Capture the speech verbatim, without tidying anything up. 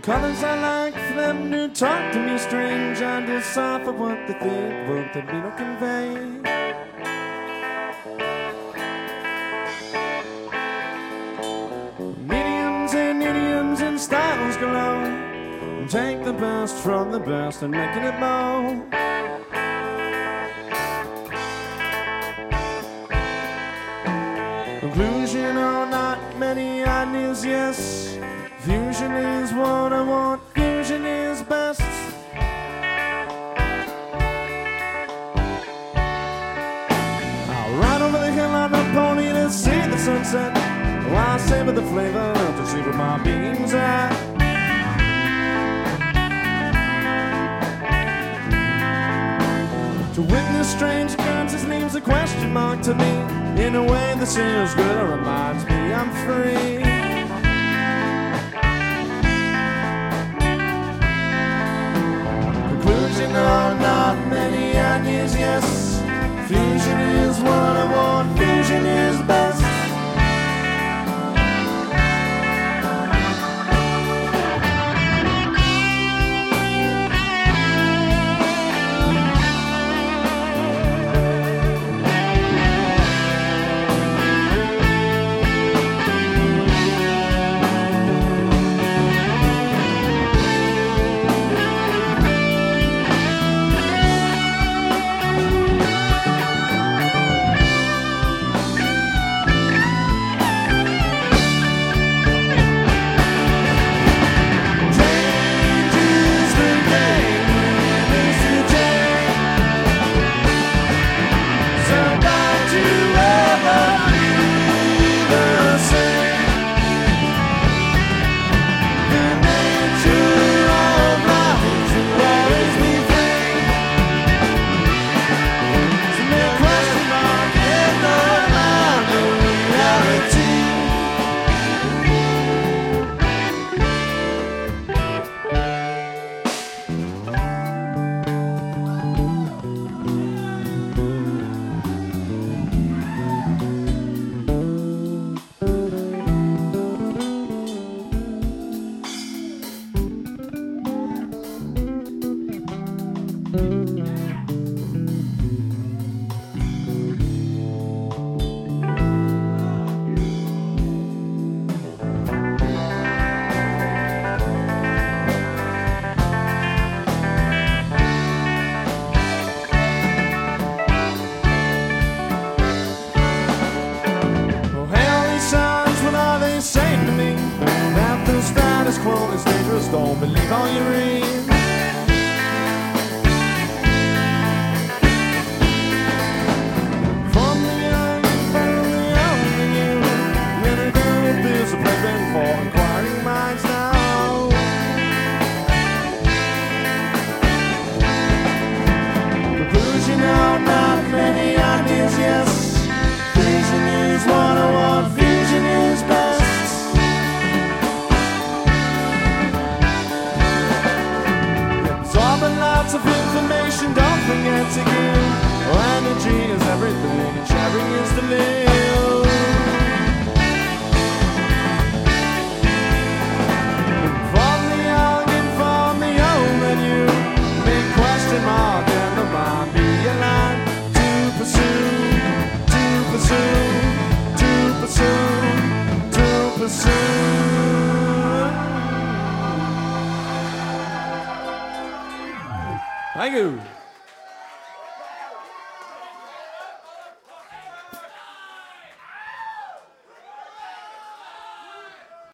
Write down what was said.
Colors I like for them to talk to me strange and decipher what they think, what they mean or convey. Mediums and idioms and styles galore, and take the best from the best and making it more. Conclusion or not, many ideas, yes. Fusion is what I want, fusion is best. I'll ride over the hill on a pony to see the sunset, while I savor the flavor to see where my being's at. To witness strange occurrences leaves a question mark to me. In a way that feels good, or reminds me I'm free. Conclusion or not, many ideas, yes. Fusion is what I want, fusion is best. Status quo is dangerous, don't believe all you read. From the young, from the young and you, many girls there's a playpen for inquiring minds now. Conclusion or not, many ideas, yes. Fusion is what I want, fusion is best. Lots of information, don't forget to give. Oh, energy is everything, and sharing is to live. From the young and from the old, and you big question mark, and the mind be a line to pursue, to pursue, to pursue, to pursue. Thank you.